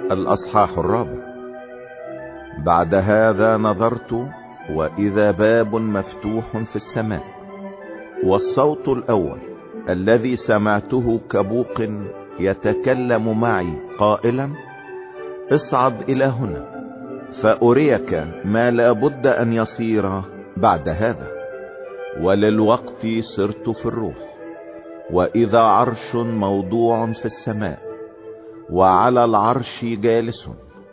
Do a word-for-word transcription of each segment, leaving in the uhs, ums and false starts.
الأصحاح الرابع. بعد هذا نظرت وإذا باب مفتوح في السماء، والصوت الأول الذي سمعته كبوق يتكلم معي قائلا: اصعد إلى هنا فأريك ما لا بد أن يصير بعد هذا. وللوقت صرت في الروح، وإذا عرش موضوع في السماء، وعلى العرش جالس،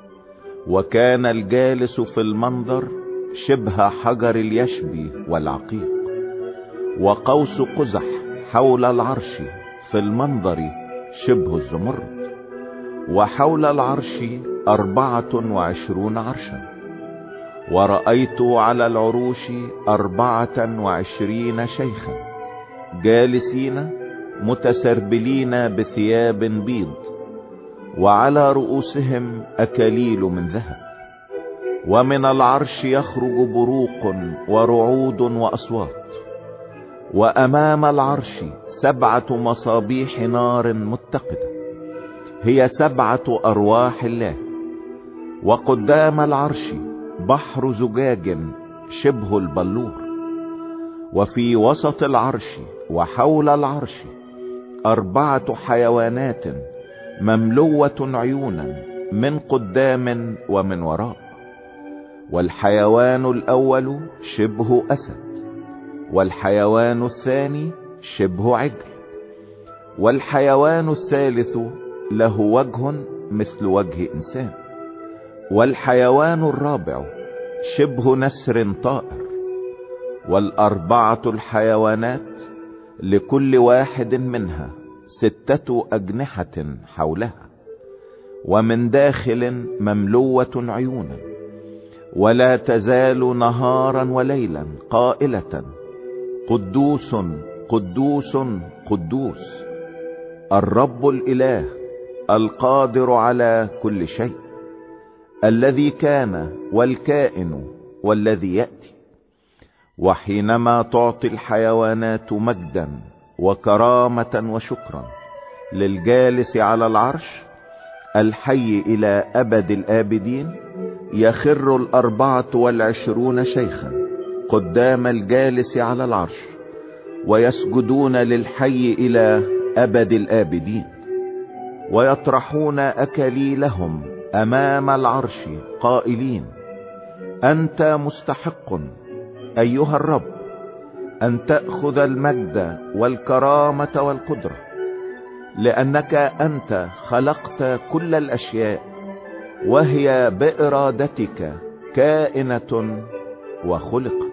وكان الجالس في المنظر شبه حجر اليشبي والعقيق، وقوس قزح حول العرش في المنظر شبه الزمرد، وحول العرش أربعة وعشرون عرشا. ورأيت على العروش أربعة وعشرين شيخا جالسين متسربلين بثياب بيض، وعلى رؤوسهم أكاليل من ذهب. ومن العرش يخرج بروق ورعود وأصوات، وأمام العرش سبعة مصابيح نار متقدة، هي سبعة أرواح الله. وقدام العرش بحر زجاج شبه البلور، وفي وسط العرش وحول العرش أربعة حيوانات مملوة عيونا من قدام ومن وراء. والحيوان الأول شبه أسد، والحيوان الثاني شبه عجل، والحيوان الثالث له وجه مثل وجه إنسان، والحيوان الرابع شبه نسر طائر. والأربعة الحيوانات لكل واحد منها ستة أجنحة حولها، ومن داخل مملوة عيونا، ولا تزال نهارا وليلا قائلة: قدوس قدوس قدوس الرب الإله القادر على كل شيء، الذي كان والكائن والذي يأتي. وحينما تعطي الحيوانات مجدا وكرامة وشكرا للجالس على العرش الحي إلى أبد الآبدين، يخر الأربعة والعشرون شيخا قدام الجالس على العرش، ويسجدون للحي إلى أبد الآبدين، ويطرحون أكاليلهم أمام العرش قائلين: أنت مستحق أيها الرب أن تأخذ المجد والكرامة والقدرة، لأنك أنت خلقت كل الأشياء، وهي بإرادتك كائنة وخلقت.